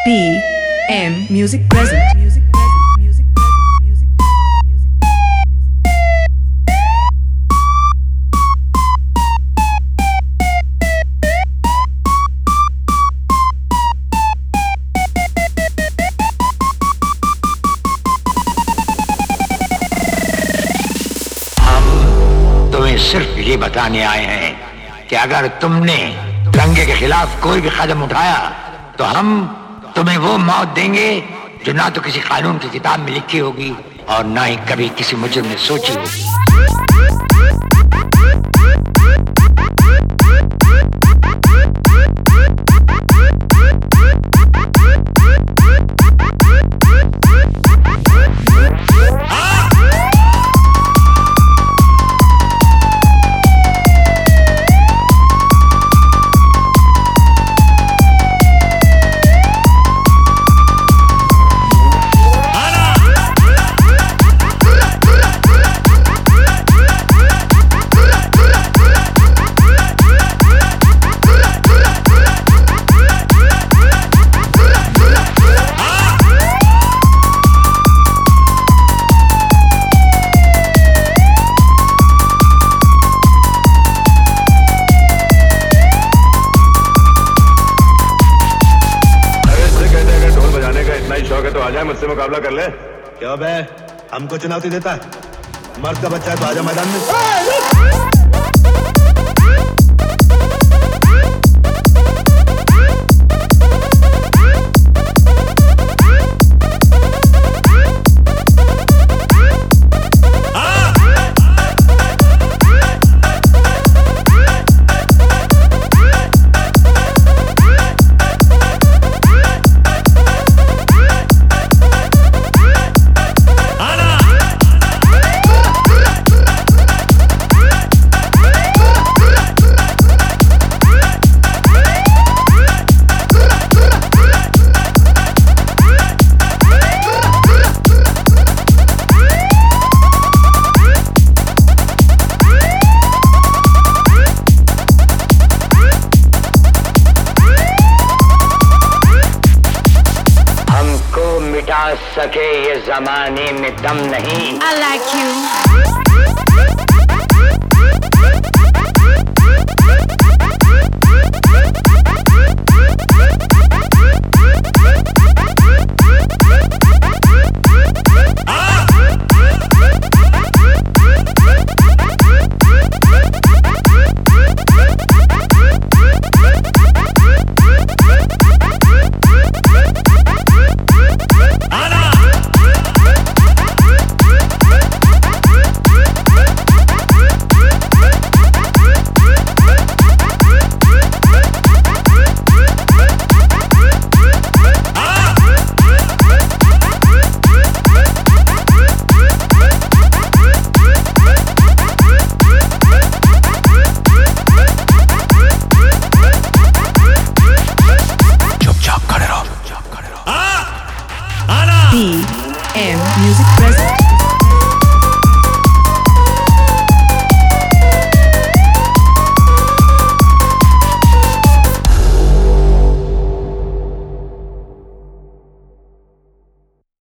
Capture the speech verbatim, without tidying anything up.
B M Music present. Music present. Music present. Music हम तुम्हें सिर्फ ये बताने आए हैं कि अगर तुमने तिरंगे के खिलाफ कोई भी कदम उठाया तो हम तुम्हें वो मौत देंगे जो ना तो किसी कानून की किताब में लिखी होगी और ना ही कभी किसी मुजरिम ने सोची होगी। तो आजा मुझसे मुकाबला कर ले। क्यों बे, हमको चुनौती देता है? मर्द का बच्चा है तो आजा मैदान में। मिटा सके ये जमाने में दम नहीं। I like you.